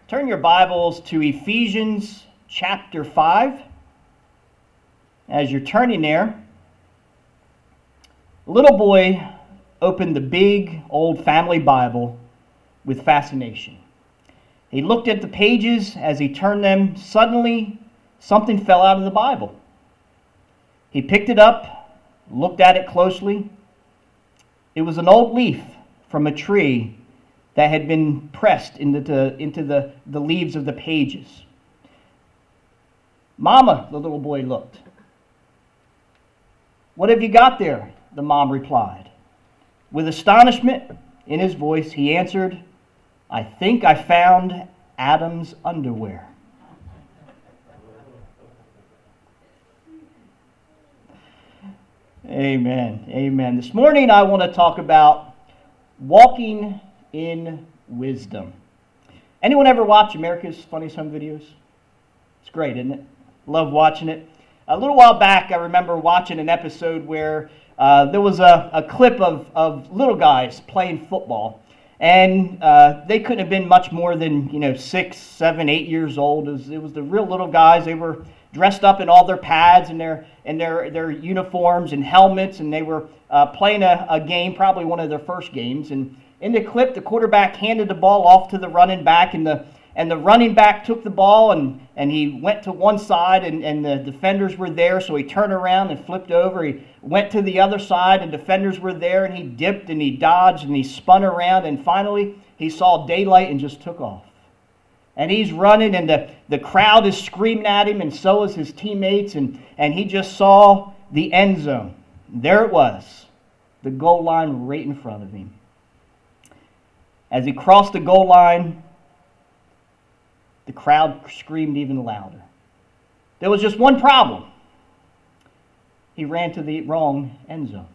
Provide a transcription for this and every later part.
Turn your Bibles to Ephesians chapter 5. As you're turning there, a little boy opened the big old family Bible with fascination. He looked at the pages. As he turned them, suddenly something fell out of the Bible. He picked it up, looked at it closely. It was an old leaf from a tree that had been pressed into the leaves of the pages. "Mama," the little boy looked. "What have you got there?" the mom replied. With astonishment in his voice, he answered, "I think I found Adam's underwear." Amen. Amen. This morning I want to talk about walking in wisdom. Anyone ever watch America's Funniest Home Videos? It's great, isn't it? Love watching it. A little while back, I remember watching an episode where there was a clip of little guys playing football. And they couldn't have been much more than 6, 7, 8 years old. It was the real little guys. They were dressed up in all their pads and their uniforms and helmets, and they were playing a game, probably one of their first games. And in the clip, the quarterback handed the ball off to the running back, and the running back took the ball and he went to one side, and the defenders were there, so he turned around and flipped over. He went to the other side, and defenders were there, and he dipped and he dodged and he spun around, and finally he saw daylight and just took off. And he's running, and the crowd is screaming at him, and so is his teammates, and he just saw the end zone. There it was, the goal line right in front of him. As he crossed the goal line, the crowd screamed even louder. There was just one problem. He ran to the wrong end zone.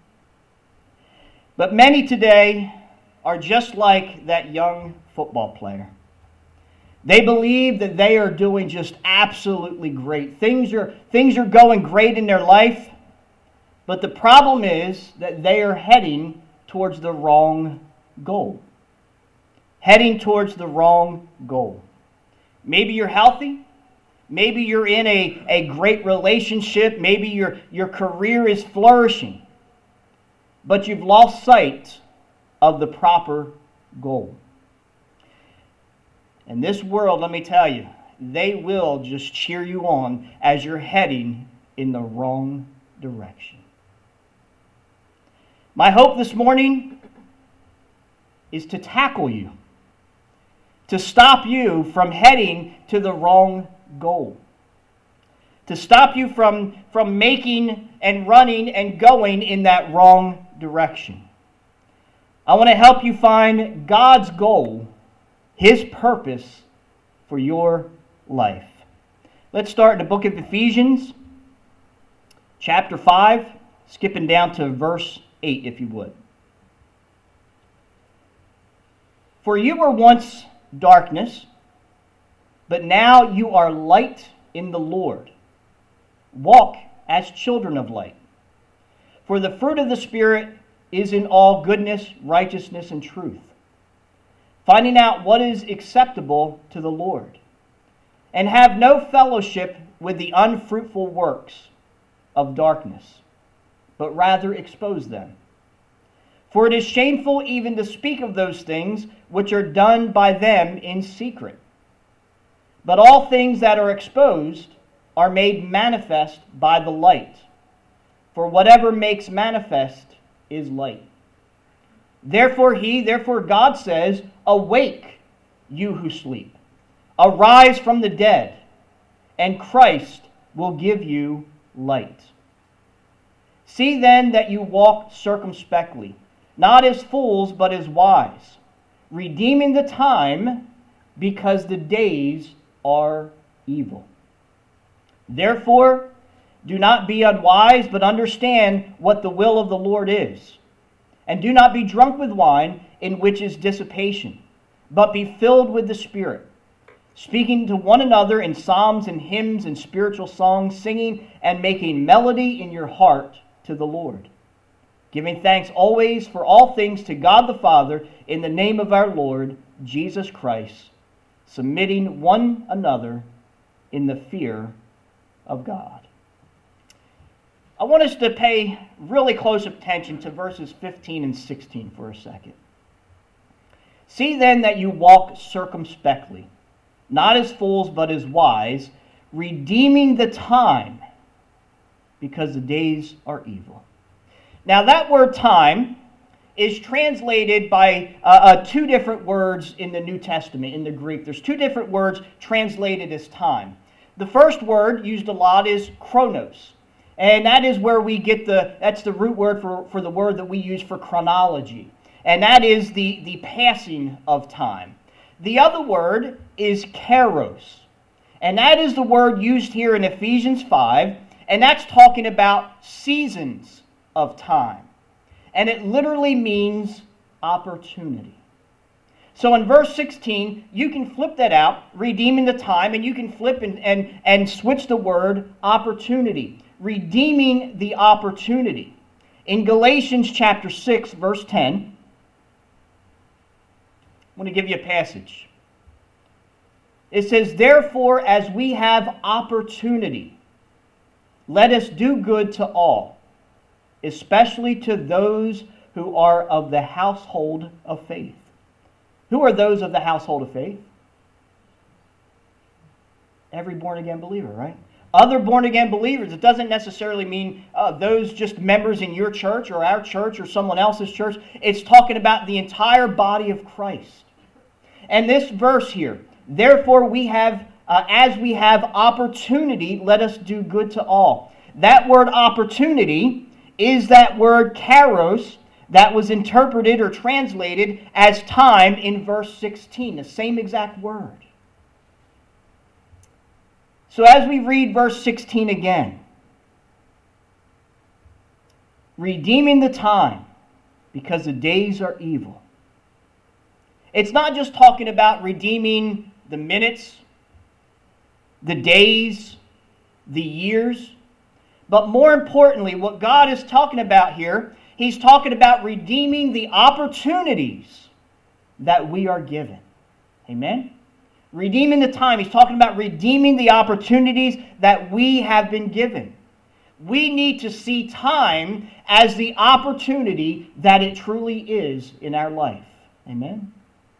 But many today are just like that young football player. They believe that they are doing just absolutely great. Things are going great in their life, but the problem is that they are heading towards the wrong goal. Heading towards the wrong goal. Maybe you're healthy. Maybe you're in a great relationship. Maybe your career is flourishing. But you've lost sight of the proper goal. And this world, let me tell you, they will just cheer you on as you're heading in the wrong direction. My hope this morning is to tackle you, to stop you from heading to the wrong goal, to stop you from making and running and going in that wrong direction. I want to help you find God's goal, His purpose for your life. Let's start in the book of Ephesians, chapter 5, skipping down to verse 8, if you would. "For you were once darkness, but now you are light in the Lord. Walk as children of light. For the fruit of the Spirit is in all goodness, righteousness, and truth, finding out what is acceptable to the Lord. And have no fellowship with the unfruitful works of darkness, but rather expose them. For it is shameful even to speak of those things which are done by them in secret. But all things that are exposed are made manifest by the light. For whatever makes manifest is light. Therefore God says, Awake, you who sleep. Arise from the dead, and Christ will give you light. See then that you walk circumspectly, not as fools, but as wise, redeeming the time, because the days are evil. Therefore, do not be unwise, but understand what the will of the Lord is. And do not be drunk with wine, in which is dissipation, but be filled with the Spirit, speaking to one another in psalms and hymns and spiritual songs, singing and making melody in your heart to the Lord, giving thanks always for all things to God the Father in the name of our Lord Jesus Christ, submitting one another in the fear of God. I want us to pay really close attention to verses 15 and 16 for a second. See then that you walk circumspectly, not as fools but as wise, redeeming the time, because the days are evil. Now that word time is translated by two different words in the New Testament, in the Greek. There's two different words translated as time. The first word used a lot is chronos. And that is where we get that's the root word for the word that we use for chronology. And that is the passing of time. The other word is kairos. And that is the word used here in Ephesians 5. And that's talking about seasons of time. And it literally means opportunity. So in verse 16, you can flip that out, redeeming the time, and you can flip and switch the word opportunity. Redeeming the opportunity. In Galatians chapter 6, verse 10, I want to give you a passage. It says, "Therefore, as we have opportunity, let us do good to all, especially to those who are of the household of faith." Who are those of the household of faith? Every born-again believer, right? Other born-again believers. It doesn't necessarily mean those just members in your church or our church or someone else's church. It's talking about the entire body of Christ. And this verse here, "Therefore we have, as we have opportunity, let us do good to all." That word opportunity is that word kairos that was interpreted or translated as time in verse 16, the same exact word. So as we read verse 16 again, redeeming the time because the days are evil. It's not just talking about redeeming the minutes, the days, the years, but more importantly, what God is talking about here, He's talking about redeeming the opportunities that we are given. Amen? Redeeming the time. He's talking about redeeming the opportunities that we have been given. We need to see time as the opportunity that it truly is in our life. Amen?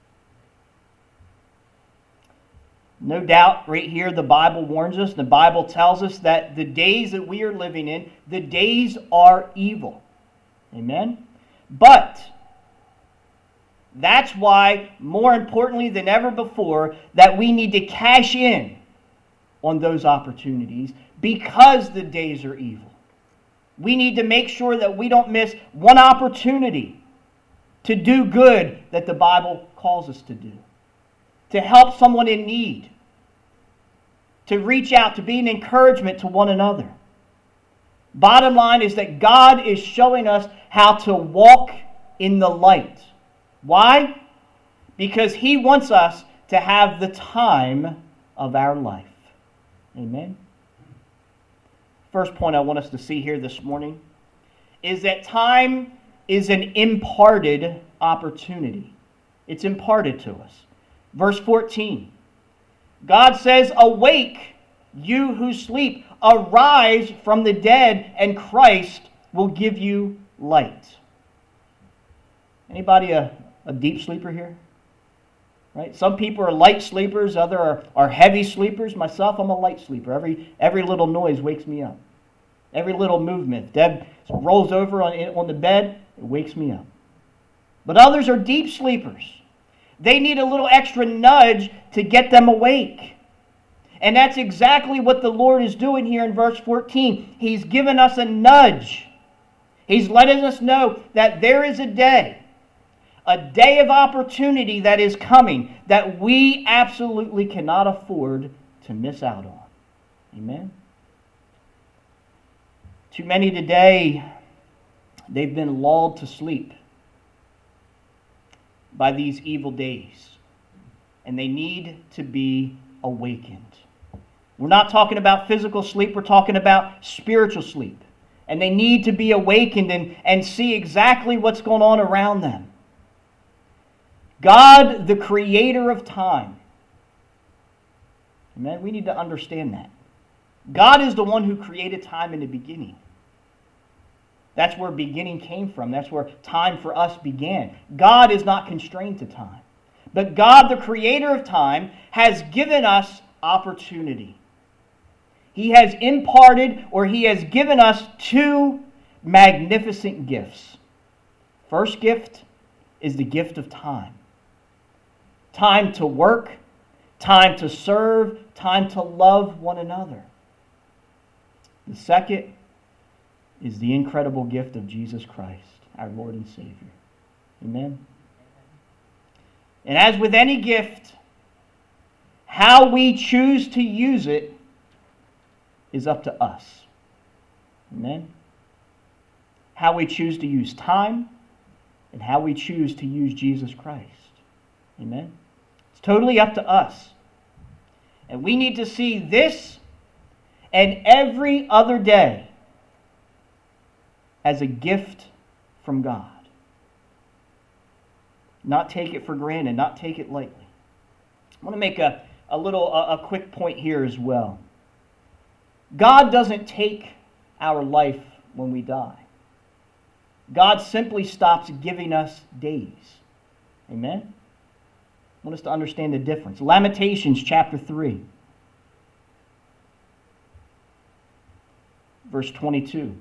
No doubt, right here, the Bible warns us, the Bible tells us that the days that we are living in, the days are evil. Amen? But that's why, more importantly than ever before, that we need to cash in on those opportunities because the days are evil. We need to make sure that we don't miss one opportunity to do good that the Bible calls us to do. To help someone in need. To reach out, to be an encouragement to one another. Bottom line is that God is showing us how to walk in the light. Why? Because He wants us to have the time of our life. Amen? First point I want us to see here this morning is that time is an imparted opportunity. It's imparted to us. Verse 14. God says, "Awake, you who sleep. Arise from the dead, and Christ will give you light." Anybody a deep sleeper here? Right? Some people are light sleepers, others are heavy sleepers. Myself, I'm a light sleeper. Every little noise wakes me up. Every little movement. Deb rolls over on the bed, it wakes me up. But others are deep sleepers. They need a little extra nudge to get them awake. And that's exactly what the Lord is doing here in verse 14. He's given us a nudge. He's letting us know that there is a day of opportunity that is coming that we absolutely cannot afford to miss out on. Amen? Too many today, they've been lulled to sleep by these evil days. And they need to be awakened. We're not talking about physical sleep, we're talking about spiritual sleep. And they need to be awakened and see exactly what's going on around them. God, the creator of time, Amen? We need to understand that. God is the one who created time in the beginning. That's where beginning came from. That's where time for us began. God is not constrained to time. But God, the creator of time, has given us opportunity. He has imparted, or He has given us two magnificent gifts. First gift is the gift of time. Time to work, time to serve, time to love one another. The second is the incredible gift of Jesus Christ, our Lord and Savior. Amen? And as with any gift, how we choose to use it is up to us. Amen? How we choose to use time and how we choose to use Jesus Christ. Amen? It's totally up to us. And we need to see this and every other day as a gift from God. Not take it for granted, not take it lightly. I want to make a quick point here as well. God doesn't take our life when we die. God simply stops giving us days. Amen? I want us to understand the difference. Lamentations chapter 3, verse 22.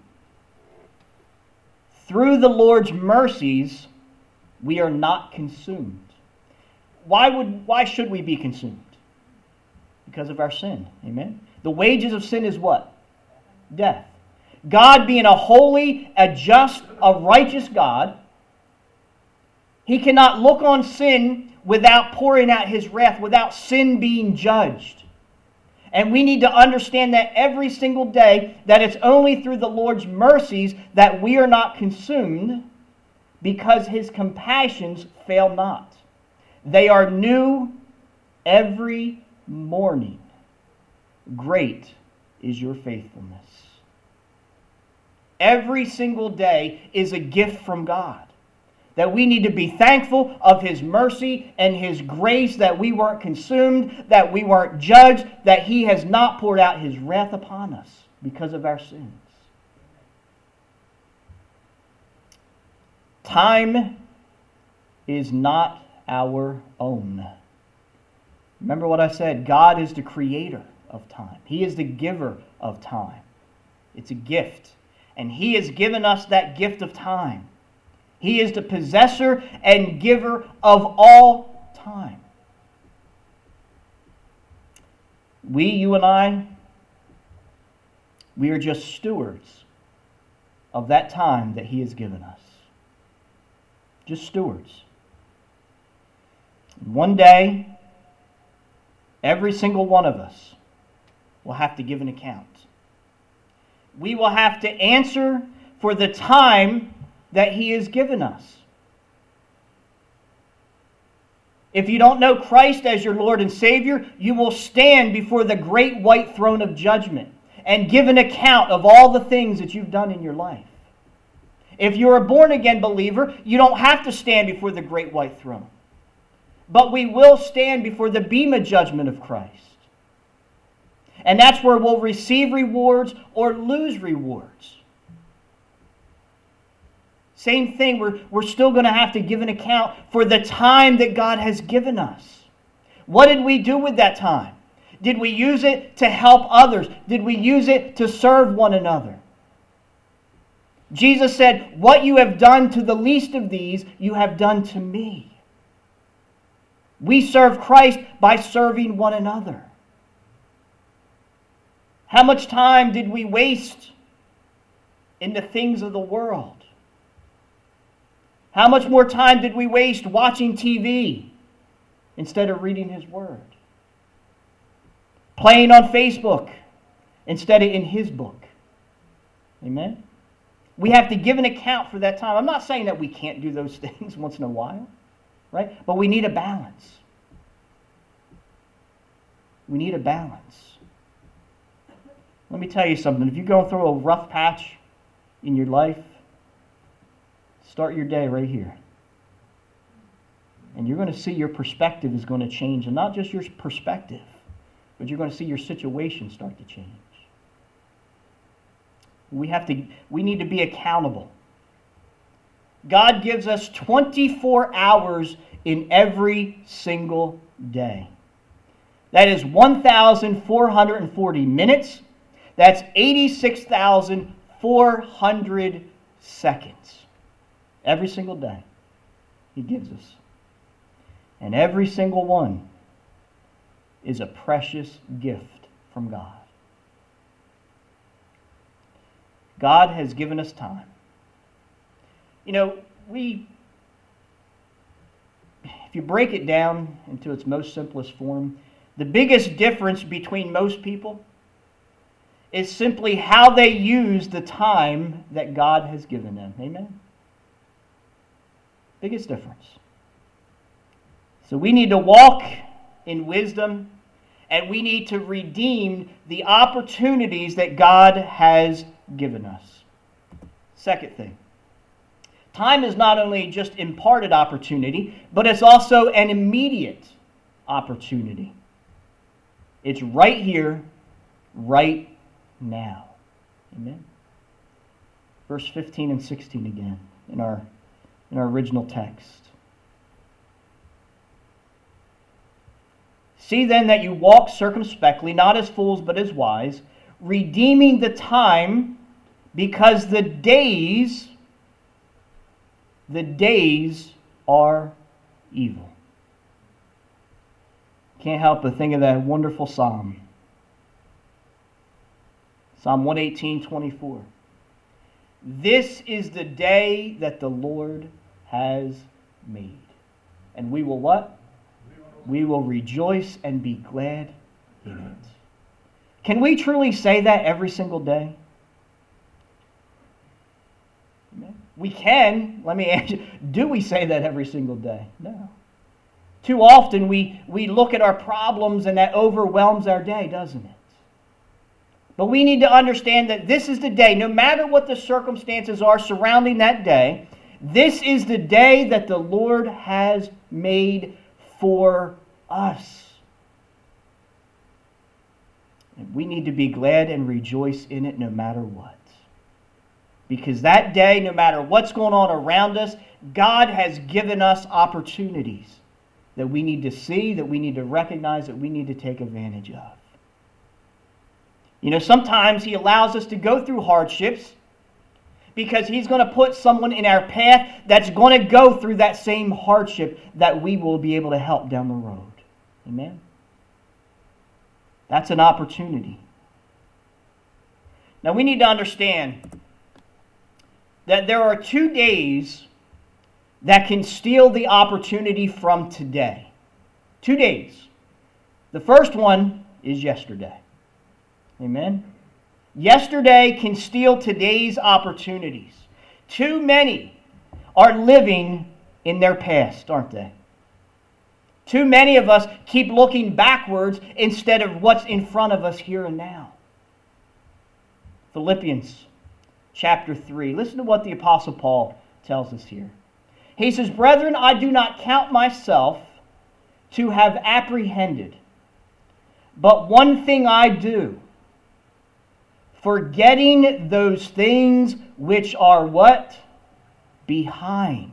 Through the Lord's mercies, we are not consumed. Why should we be consumed? Because of our sin. Amen? The wages of sin is what? Death. God being a holy, a just, a righteous God, He cannot look on sin without pouring out His wrath, without sin being judged. And we need to understand that every single day, that it's only through the Lord's mercies that we are not consumed, because His compassions fail not. They are new every morning. Great is your faithfulness. Every single day is a gift from God. That we need to be thankful of His mercy and His grace, that we weren't consumed, that we weren't judged, that He has not poured out His wrath upon us because of our sins. Time is not our own. Remember what I said, God is the creator of time. He is the giver of time. It's a gift. And He has given us that gift of time. He is the possessor and giver of all time. You and I, we are just stewards of that time that He has given us. Just stewards. One day, every single one of us will have to give an account. We will have to answer for the time that He has given us. If you don't know Christ as your Lord and Savior, you will stand before the great white throne of judgment and give an account of all the things that you've done in your life. If you're a born-again believer, you don't have to stand before the great white throne. But we will stand before the bema judgment of Christ. And that's where we'll receive rewards or lose rewards. Same thing, we're still going to have to give an account for the time that God has given us. What did we do with that time? Did we use it to help others? Did we use it to serve one another? Jesus said, "What you have done to the least of these, you have done to me." We serve Christ by serving one another. How much time did we waste in the things of the world? How much more time did we waste watching TV instead of reading His Word? Playing on Facebook instead of in His book? Amen? We have to give an account for that time. I'm not saying that we can't do those things once in a while, right? But we need a balance. We need a balance. Let me tell you something. If you're going through a rough patch in your life, start your day right here. And you're going to see your perspective is going to change. And not just your perspective, but you're going to see your situation start to change. We need to be accountable. God gives us 24 hours in every single day. That is 1,440 minutes. That's 86,400 seconds. Every single day He gives us. And every single one is a precious gift from God. God has given us time. You know, if you break it down into its most simplest form, the biggest difference between most people is simply how they use the time that God has given them. Amen? Biggest difference. So we need to walk in wisdom, and we need to redeem the opportunities that God has given us. Second thing. Time is not only just imparted opportunity, but it's also an immediate opportunity. It's right here, right now. Amen. Verse 15 and 16 again in our original text. See then that you walk circumspectly, not as fools but as wise, redeeming the time, because the days are evil. Can't help but think of that wonderful psalm. Psalm 118:24. This is the day that the Lord has made. And we will what? We will rejoice and be glad in it. Can we truly say that every single day? We can. Let me ask you, do we say that every single day? No. Too often we look at our problems and that overwhelms our day, doesn't it? But we need to understand that this is the day, no matter what the circumstances are surrounding that day, this is the day that the Lord has made for us. And we need to be glad and rejoice in it no matter what. Because that day, no matter what's going on around us, God has given us opportunities that we need to see, that we need to recognize, that we need to take advantage of. You know, sometimes He allows us to go through hardships because He's going to put someone in our path that's going to go through that same hardship that we will be able to help down the road. Amen? That's an opportunity. Now we need to understand that there are 2 days that can steal the opportunity from today. 2 days. The first one is yesterday. Amen? Yesterday can steal today's opportunities. Too many are living in their past, aren't they? Too many of us keep looking backwards instead of what's in front of us here and now. Philippians chapter 3. Listen to what the Apostle Paul tells us here. He says, "Brethren, I do not count myself to have apprehended, but one thing I do, forgetting those things which are" what? Behind.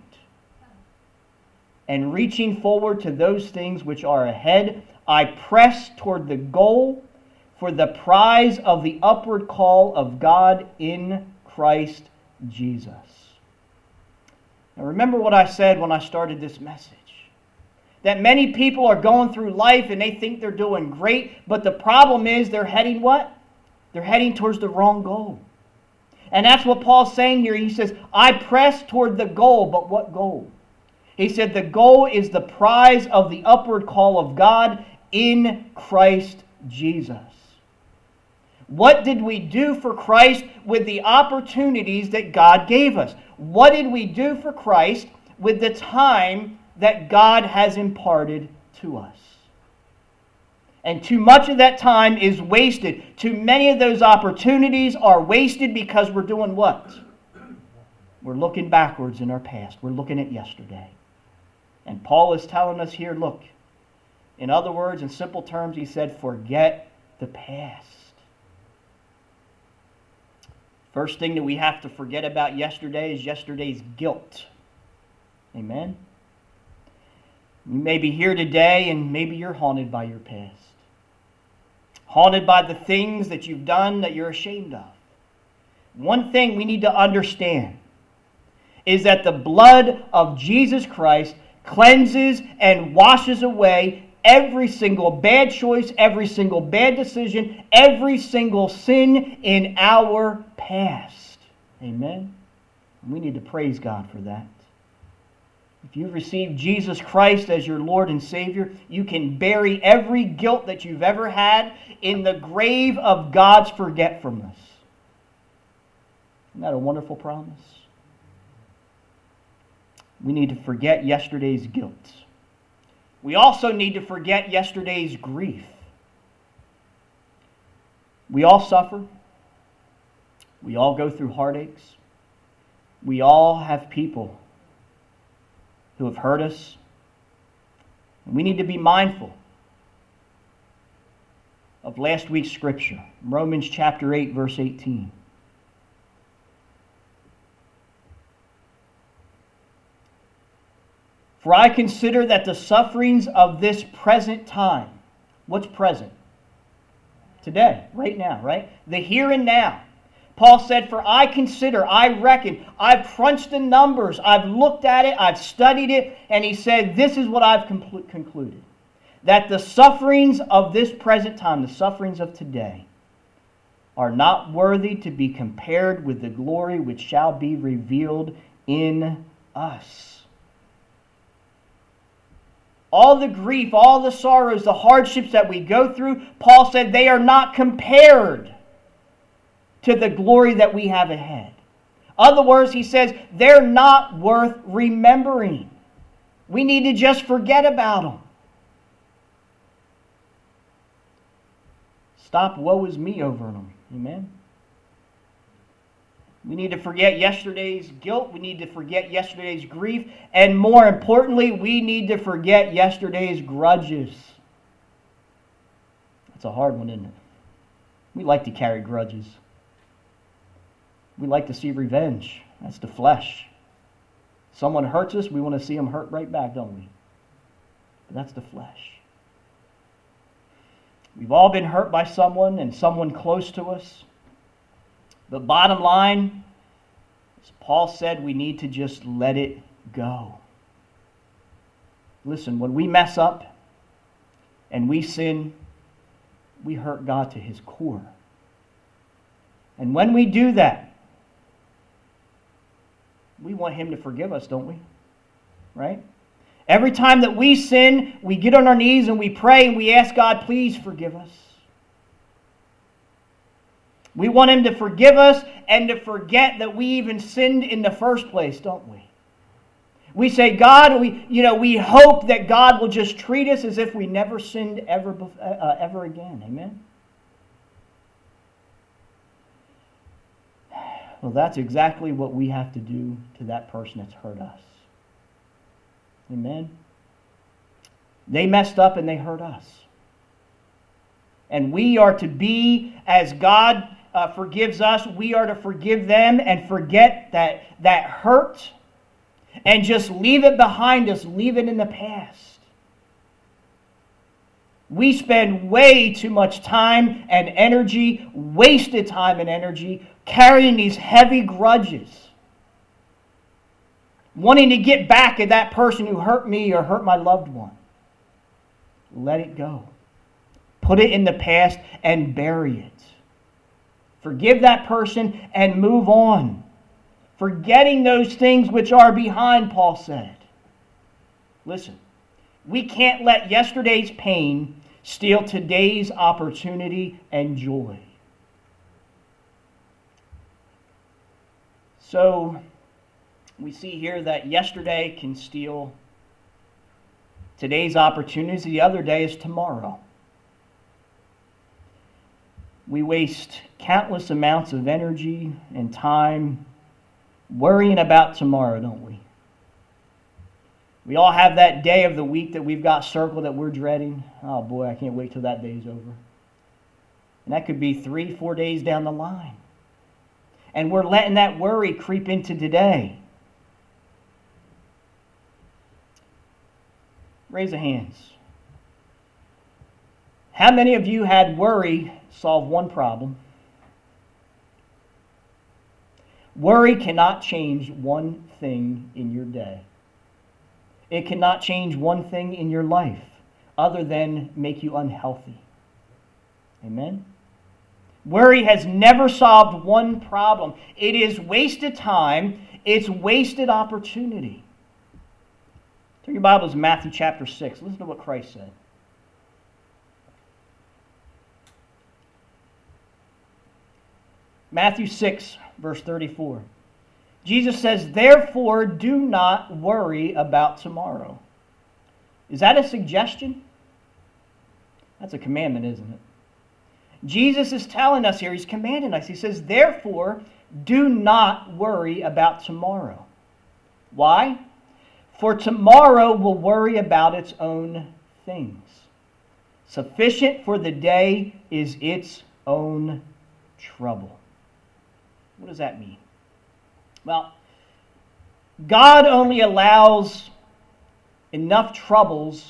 "And reaching forward to those things which are ahead, I press toward the goal for the prize of the upward call of God in Christ Jesus." Now remember what I said when I started this message. That many people are going through life and they think they're doing great, but the problem is they're heading what? They're heading towards the wrong goal. And that's what Paul's saying here. He says, I press toward the goal, but what goal? He said the goal is the prize of the upward call of God in Christ Jesus. What did we do for Christ with the opportunities that God gave us? What did we do for Christ with the time that God has imparted to us? And too much of that time is wasted. Too many of those opportunities are wasted because we're doing what? We're looking backwards in our past. We're looking at yesterday. And Paul is telling us here, look, In other words, in simple terms, he said, forget the past. First thing that we have to forget about yesterday is yesterday's guilt. Amen? You may be here today and maybe you're haunted by your past. Haunted by the things that you've done that you're ashamed of. One thing we need to understand is that the blood of Jesus Christ cleanses and washes away every single bad choice, every single bad decision, every single sin in our past. Amen? We need to praise God for that. If you've received Jesus Christ as your Lord and Savior, you can bury every guilt that you've ever had in the grave of God's forgetfulness. Isn't that a wonderful promise? We need to forget yesterday's guilt. We also need to forget yesterday's grief. We all suffer. We all go through heartaches. We all have people who have hurt us. And we need to be mindful of last week's scripture, Romans chapter 8, verse 18. For I consider that the sufferings of this present time, what's present? Today, right now, right? The here and now. Paul said, for I consider, I reckon, I've crunched the numbers, I've looked at it, I've studied it, and he said, this is what I've concluded. That the sufferings of this present time, the sufferings of today, are not worthy to be compared with the glory which shall be revealed in us. All the grief, all the sorrows, the hardships that we go through, Paul said they are not compared to the glory that we have ahead. In other words, he says they're not worth remembering. We need to just forget about them. Stop woe is me over them. Amen? We need to forget yesterday's guilt. We need to forget yesterday's grief. And more importantly, we need to forget yesterday's grudges. That's a hard one, isn't it? We like to carry grudges. We like to see revenge. That's the flesh. Someone hurts us, we want to see them hurt right back, don't we? But that's the flesh. We've all been hurt by someone and someone close to us. But bottom line, as Paul said, we need to just let it go. Listen, when we mess up and we sin, we hurt God to his core. And when we do that, we want him to forgive us, don't we? Right? Every time that we sin, we get on our knees and we pray and we ask God, please forgive us. We want him to forgive us and to forget that we even sinned in the first place, don't we? We say, God, we hope that God will just treat us as if we never sinned ever again. Amen? Well, that's exactly what we have to do to that person that's hurt us. Amen? They messed up and they hurt us. And we are to be, as God forgives us, we are to forgive them and forget that hurt and just leave it behind us, leave it in the past. We spend way too much time and energy, wasted time and energy, carrying these heavy grudges, wanting to get back at that person who hurt me or hurt my loved one. Let it go. Put it in the past and bury it. Forgive that person and move on. Forgetting those things which are behind, Paul said. Listen, we can't let yesterday's pain steal today's opportunity and joy. So, we see here that yesterday can steal today's opportunities. The other day is tomorrow. We waste countless amounts of energy and time worrying about tomorrow, don't we? We all have that day of the week that we've got circled that we're dreading. Oh boy, I can't wait till that day's over. And that could be 3-4 days down the line. And we're letting that worry creep into today. Raise the hands. How many of you had worry solve one problem? Worry cannot change one thing in your day. It cannot change one thing in your life other than make you unhealthy. Amen? Worry has never solved one problem. It is wasted time. It's wasted opportunity. Turn your Bibles to Matthew chapter 6. Listen to what Christ said. Matthew 6, verse 34. Jesus says, "Therefore do not worry about tomorrow." Is that a suggestion? That's a commandment, isn't it? Jesus is telling us here, he's commanding us. He says, "Therefore do not worry about tomorrow." Why? For tomorrow will worry about its own things. Sufficient for the day is its own trouble. What does that mean? Well, God only allows enough troubles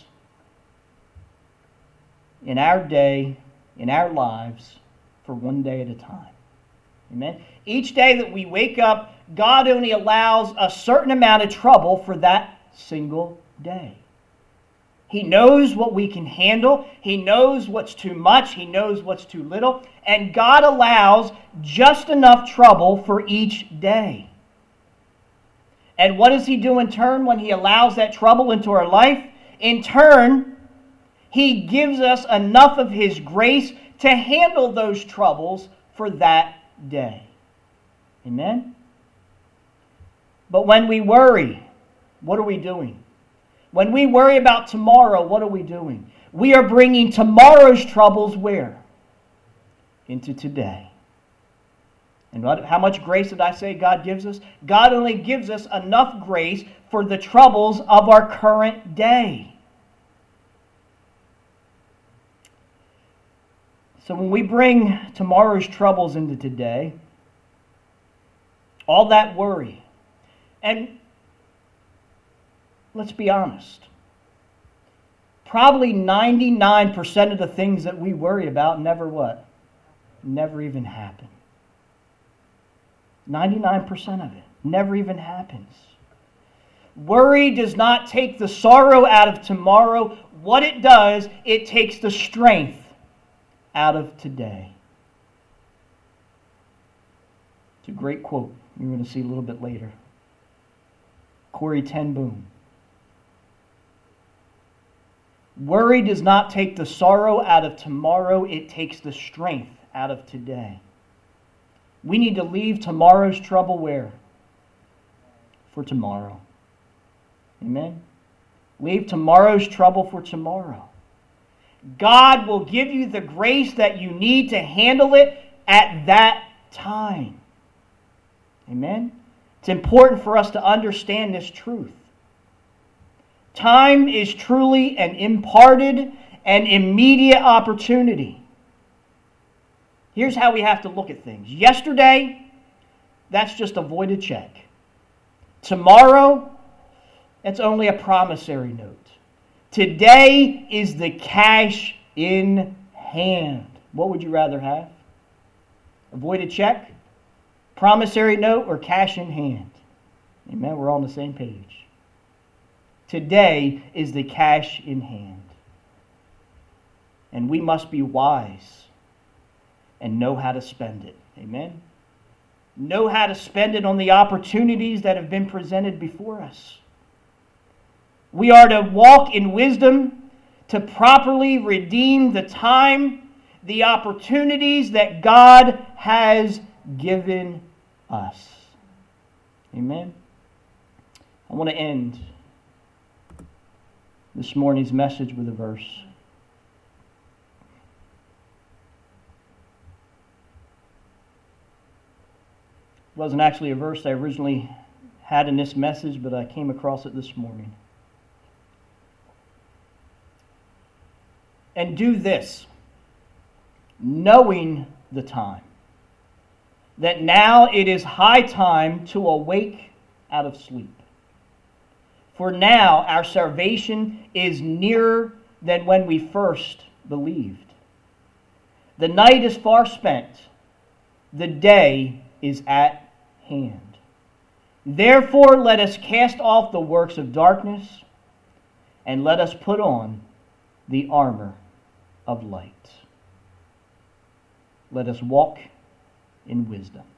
in our day, in our lives, for one day at a time. Amen? Each day that we wake up, God only allows a certain amount of trouble for that single day. He knows what we can handle. He knows what's too much. He knows what's too little. And God allows just enough trouble for each day. And what does He do in turn when He allows that trouble into our life? In turn, He gives us enough of His grace to handle those troubles for that day. Amen? But when we worry, what are we doing? When we worry about tomorrow, what are we doing? We are bringing tomorrow's troubles where? Into today. And how much grace did I say God gives us? God only gives us enough grace for the troubles of our current day. So when we bring tomorrow's troubles into today, all that worry, and let's be honest, probably 99% of the things that we worry about never what? Never even happen. 99% of it never even happens. Worry does not take the sorrow out of tomorrow. What it does, it takes the strength out of today. It's a great quote you're going to see a little bit later. Corrie ten Boom. Worry does not take the sorrow out of tomorrow, it takes the strength out of today. We need to leave tomorrow's trouble where? For tomorrow. Amen? Leave tomorrow's trouble for tomorrow. God will give you the grace that you need to handle it at that time. Amen? It's important for us to understand this truth. Time is truly an imparted and immediate opportunity. Here's how we have to look at things. Yesterday, that's just a voided check. Tomorrow, that's only a promissory note. Today is the cash in hand. What would you rather have? A voided check, promissory note, or cash in hand? Amen. We're all on the same page. Today is the cash in hand. And we must be wise and know how to spend it. Amen? Know how to spend it on the opportunities that have been presented before us. We are to walk in wisdom to properly redeem the time, the opportunities that God has given us. Amen? I want to end this morning's message with a verse. It wasn't actually a verse I originally had in this message, but I came across it this morning. and do this, knowing the time, that now it is high time to awake out of sleep. For now our salvation is nearer than when we first believed. The night is far spent, the day is at hand. Therefore let us cast off the works of darkness, and let us put on the armor of light. Let us walk in wisdom.